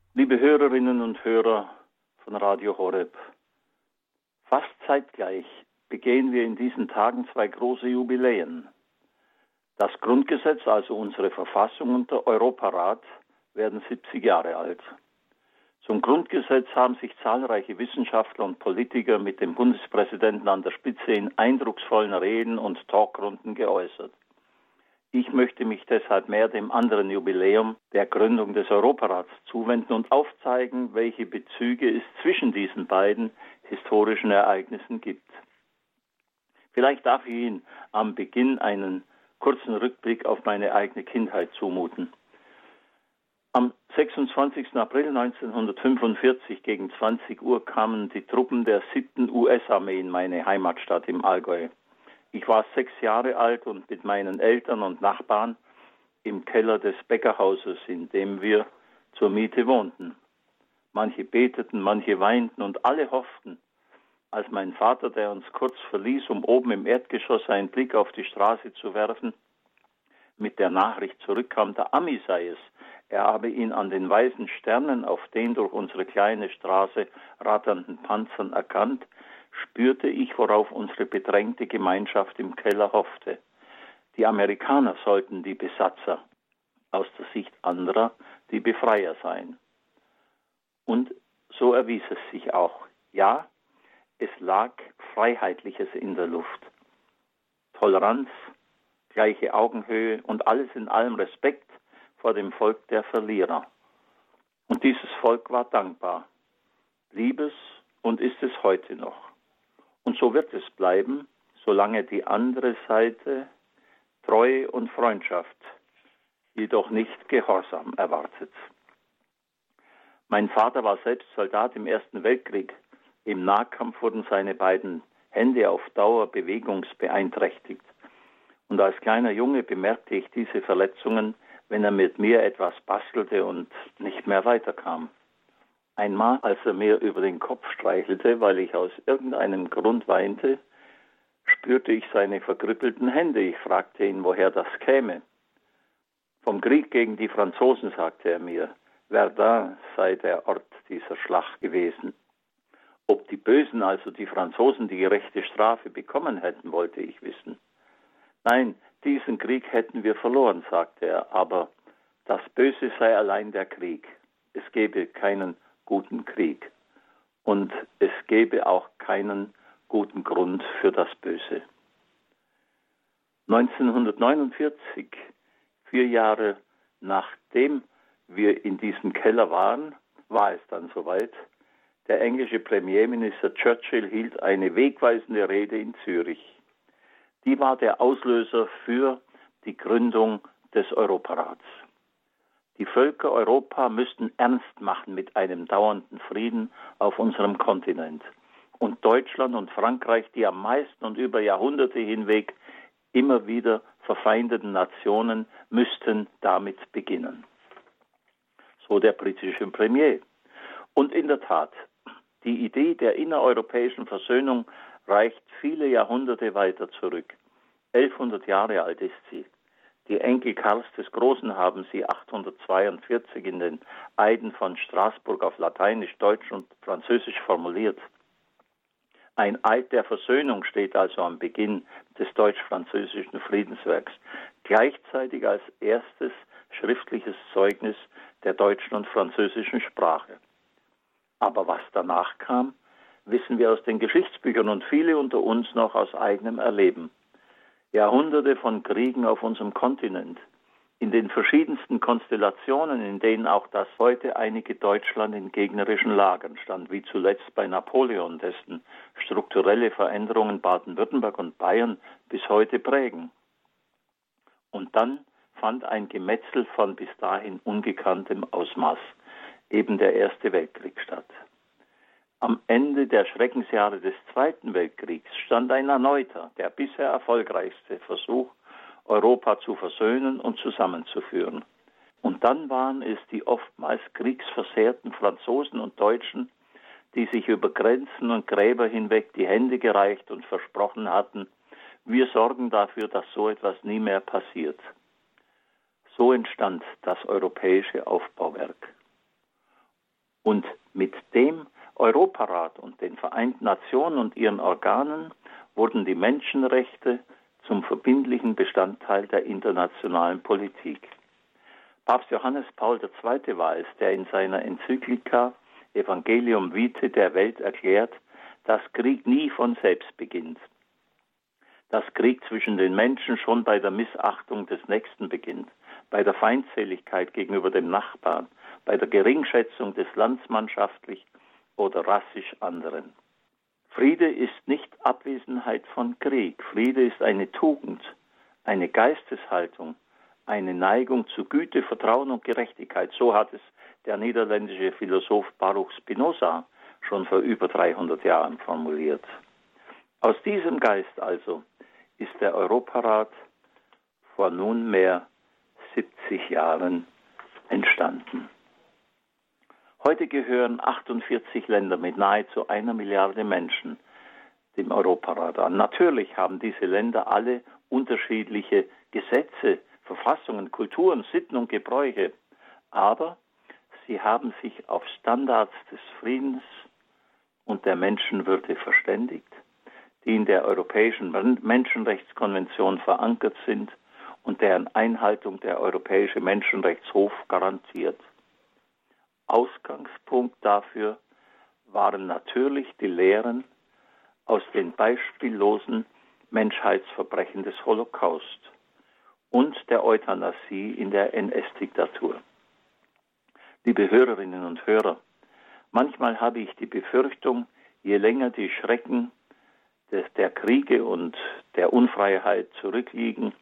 Liebe Hörerinnen und Hörer von Radio Horeb, fast zeitgleich begehen wir in diesen Tagen zwei große Jubiläen. Das Grundgesetz, also unsere Verfassung, und der Europarat werden 70 Jahre alt. Zum Grundgesetz haben sich zahlreiche Wissenschaftler und Politiker mit dem Bundespräsidenten an der Spitze in eindrucksvollen Reden und Talkrunden geäußert. Ich möchte mich deshalb mehr dem anderen Jubiläum der Gründung des Europarats zuwenden und aufzeigen, welche Bezüge es zwischen diesen beiden historischen Ereignissen gibt. Vielleicht darf ich Ihnen am Beginn einen kurzen Rückblick auf meine eigene Kindheit zumuten. Am 26. April 1945 gegen 20 Uhr kamen die Truppen der 7. US-Armee in meine Heimatstadt im Allgäu. Ich war 6 Jahre alt und mit meinen Eltern und Nachbarn im Keller des Bäckerhauses, in dem wir zur Miete wohnten. Manche beteten, manche weinten und alle hofften, als mein Vater, der uns kurz verließ, um oben im Erdgeschoss einen Blick auf die Straße zu werfen, mit der Nachricht zurückkam, der Ami sei es. Er habe ihn an den weißen Sternen auf den durch unsere kleine Straße ratternden Panzern erkannt, spürte ich, worauf unsere bedrängte Gemeinschaft im Keller hoffte. Die Amerikaner sollten die Besatzer, aus der Sicht anderer die Befreier sein. Und so erwies es sich auch. Ja, es lag Freiheitliches in der Luft. Toleranz, gleiche Augenhöhe und alles in allem Respekt vor dem Volk der Verlierer. Und dieses Volk war dankbar, lieb es und ist es heute noch. Und so wird es bleiben, solange die andere Seite Treue und Freundschaft, jedoch nicht Gehorsam erwartet. Mein Vater war selbst Soldat im Ersten Weltkrieg. Im Nahkampf wurden seine beiden Hände auf Dauer bewegungsbeeinträchtigt. Und als kleiner Junge bemerkte ich diese Verletzungen, wenn er mit mir etwas bastelte und nicht mehr weiterkam. Einmal, als er mir über den Kopf streichelte, weil ich aus irgendeinem Grund weinte, spürte ich seine verkrüppelten Hände. Ich fragte ihn, woher das käme. Vom Krieg gegen die Franzosen, sagte er mir. Verdun sei der Ort dieser Schlacht gewesen. Ob die Bösen, also die Franzosen, die gerechte Strafe bekommen hätten, wollte ich wissen. Nein, diesen Krieg hätten wir verloren, sagte er, aber das Böse sei allein der Krieg. Es gäbe keinen guten Krieg. Und es gäbe auch keinen guten Grund für das Böse. 1949, 4 Jahre nachdem wir in diesem Keller waren, war es dann soweit. Der englische Premierminister Churchill hielt eine wegweisende Rede in Zürich. Die war der Auslöser für die Gründung des Europarats. Die Völker Europa müssten ernst machen mit einem dauernden Frieden auf unserem Kontinent. Und Deutschland und Frankreich, die am meisten und über Jahrhunderte hinweg immer wieder verfeindeten Nationen, müssten damit beginnen. So der britische Premier. Und in der Tat, die Idee der innereuropäischen Versöhnung reicht viele Jahrhunderte weiter zurück. 1100 Jahre alt ist sie. Die Enkel Karls des Großen haben sie 842 in den Eiden von Straßburg auf Lateinisch, Deutsch und Französisch formuliert. Ein Eid der Versöhnung steht also am Beginn des deutsch-französischen Friedenswerks, gleichzeitig als erstes schriftliches Zeugnis der deutschen und französischen Sprache. Aber was danach kam, wissen wir aus den Geschichtsbüchern und viele unter uns noch aus eigenem Erleben. Jahrhunderte von Kriegen auf unserem Kontinent, in den verschiedensten Konstellationen, in denen auch das heute einige Deutschland in gegnerischen Lagern stand, wie zuletzt bei Napoleon, dessen strukturelle Veränderungen Baden-Württemberg und Bayern bis heute prägen. Und dann fand ein Gemetzel von bis dahin ungekanntem Ausmaß, eben der Erste Weltkrieg, statt. Am Ende der Schreckensjahre des Zweiten Weltkriegs stand ein erneuter, der bisher erfolgreichste Versuch, Europa zu versöhnen und zusammenzuführen. Und dann waren es die oftmals kriegsversehrten Franzosen und Deutschen, die sich über Grenzen und Gräber hinweg die Hände gereicht und versprochen hatten, wir sorgen dafür, dass so etwas nie mehr passiert. So entstand das europäische Aufbauwerk. Und mit dem Europarat und den Vereinten Nationen und ihren Organen wurden die Menschenrechte zum verbindlichen Bestandteil der internationalen Politik. Papst Johannes Paul II. War es, der in seiner Enzyklika Evangelium Vitae der Welt erklärt, dass Krieg nie von selbst beginnt. Dass Krieg zwischen den Menschen schon bei der Missachtung des Nächsten beginnt, bei der Feindseligkeit gegenüber dem Nachbarn, bei der Geringschätzung des landsmannschaftlich oder rassisch anderen. Friede ist nicht Abwesenheit von Krieg. Friede ist eine Tugend, eine Geisteshaltung, eine Neigung zu Güte, Vertrauen und Gerechtigkeit. So hat es der niederländische Philosoph Baruch Spinoza schon vor über 300 Jahren formuliert. Aus diesem Geist also ist der Europarat vor nunmehr 70 Jahren entstanden. Heute gehören 48 Länder mit nahezu 1 Milliarde Menschen dem Europarat an. Natürlich haben diese Länder alle unterschiedliche Gesetze, Verfassungen, Kulturen, Sitten und Gebräuche, aber sie haben sich auf Standards des Friedens und der Menschenwürde verständigt, die in der Europäischen Menschenrechtskonvention verankert sind und deren Einhaltung der Europäische Menschenrechtshof garantiert. Ausgangspunkt dafür waren natürlich die Lehren aus den beispiellosen Menschheitsverbrechen des Holocaust und der Euthanasie in der NS-Diktatur. Liebe Hörerinnen und Hörer, manchmal habe ich die Befürchtung, je länger die Schrecken der Kriege und der Unfreiheit zurückliegen,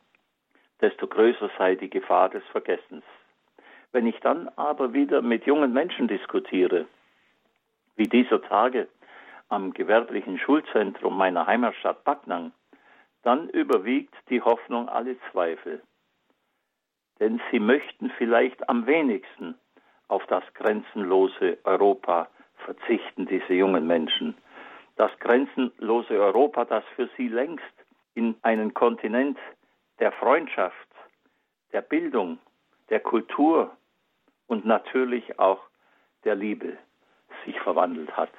desto größer sei die Gefahr des Vergessens. Wenn ich dann aber wieder mit jungen Menschen diskutiere, wie dieser Tage am gewerblichen Schulzentrum meiner Heimatstadt Backnang, dann überwiegt die Hoffnung alle Zweifel. Denn sie möchten vielleicht am wenigsten auf das grenzenlose Europa verzichten, diese jungen Menschen. Das grenzenlose Europa, das für sie längst in einen Kontinent der Freundschaft, der Bildung, der Kultur und natürlich auch der Liebe sich verwandelt hat.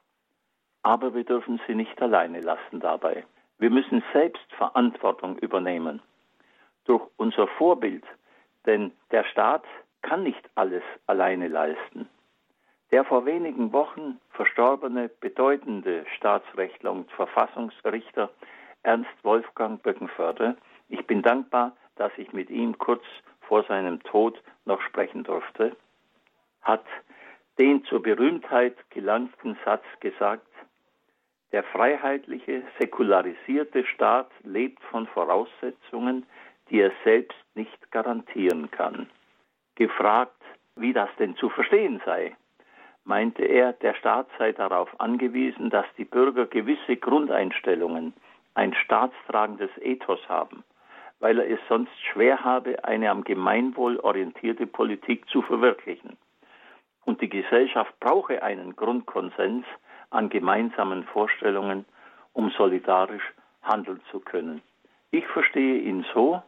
Aber wir dürfen sie nicht alleine lassen dabei. Wir müssen selbst Verantwortung übernehmen durch unser Vorbild, denn der Staat kann nicht alles alleine leisten. Der vor wenigen Wochen verstorbene bedeutende Staatsrechtler und Verfassungsrichter Ernst Wolfgang Böckenförde, ich bin dankbar, dass ich mit ihm kurz vor seinem Tod noch sprechen durfte, hat den zur Berühmtheit gelangten Satz gesagt: Der freiheitliche, säkularisierte Staat lebt von Voraussetzungen, die er selbst nicht garantieren kann. Gefragt, wie das denn zu verstehen sei, meinte er, der Staat sei darauf angewiesen, dass die Bürger gewisse Grundeinstellungen, ein staatstragendes Ethos haben, weil er es sonst schwer habe, eine am Gemeinwohl orientierte Politik zu verwirklichen. Und die Gesellschaft brauche einen Grundkonsens an gemeinsamen Vorstellungen, um solidarisch handeln zu können. Ich verstehe ihn so,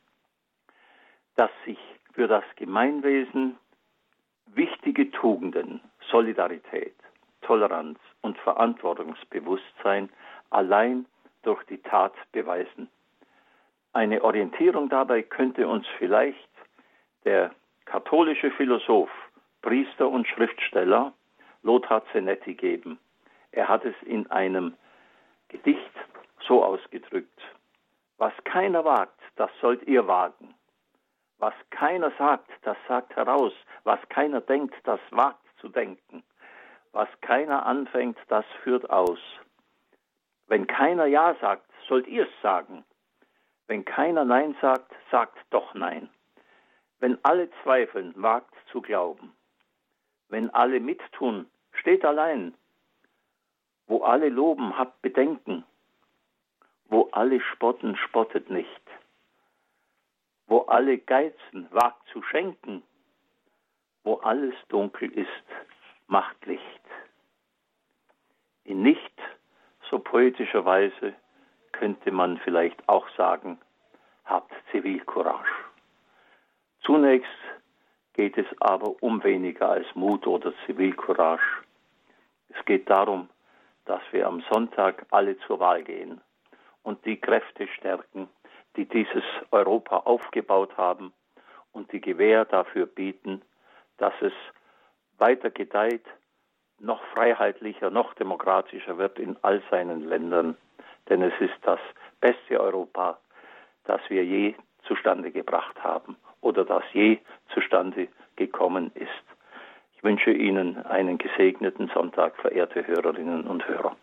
dass sich für das Gemeinwesen wichtige Tugenden, Solidarität, Toleranz und Verantwortungsbewusstsein allein durch die Tat beweisen. Eine Orientierung dabei könnte uns vielleicht der katholische Philosoph, Priester und Schriftsteller Lothar Zenetti geben. Er hat es in einem Gedicht so ausgedrückt: Was keiner wagt, das sollt ihr wagen. Was keiner sagt, das sagt heraus. Was keiner denkt, das wagt zu denken. Was keiner anfängt, das führt aus. Wenn keiner Ja sagt, sollt ihr's sagen. Wenn keiner Nein sagt, sagt doch Nein. Wenn alle zweifeln, wagt zu glauben. Wenn alle mittun, steht allein. Wo alle loben, habt Bedenken. Wo alle spotten, spottet nicht. Wo alle geizen, wagt zu schenken. Wo alles dunkel ist, macht Licht. In nicht so poetischer Weise könnte man vielleicht auch sagen, habt Zivilcourage. Zunächst geht es aber um weniger als Mut oder Zivilcourage. Es geht darum, dass wir am Sonntag alle zur Wahl gehen und die Kräfte stärken, die dieses Europa aufgebaut haben und die Gewähr dafür bieten, dass es weiter gedeiht, noch freiheitlicher, noch demokratischer wird in all seinen Ländern. Denn es ist das beste Europa, das wir je zustande gebracht haben oder das je zustande gekommen ist. Ich wünsche Ihnen einen gesegneten Sonntag, verehrte Hörerinnen und Hörer.